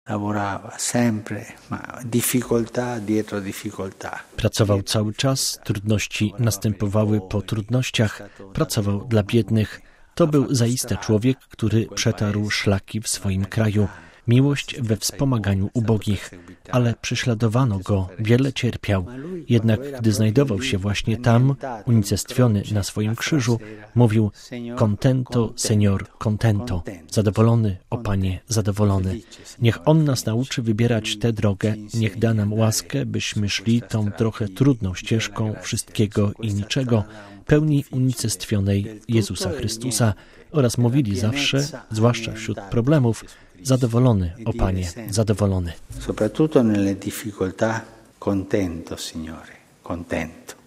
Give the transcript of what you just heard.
Pracował cały czas, trudności następowały po trudnościach, pracował dla biednych. To był zaiste człowiek, który przetarł szlaki w swoim kraju. Miłość we wspomaganiu ubogich, ale prześladowano go, wiele cierpiał. Jednak gdy znajdował się właśnie tam, unicestwiony na swoim krzyżu, mówił: Contento, Señor, contento. Zadowolony, o Panie, zadowolony. Niech On nas nauczy wybierać tę drogę, niech da nam łaskę, byśmy szli tą trochę trudną ścieżką wszystkiego i niczego, pełni unicestwionej Jezusa Chrystusa, oraz mówili zawsze, zwłaszcza wśród problemów: zadowolony, o Panie, zadowolony. Soprattutto nelle difficoltà, contento, Signore, contento.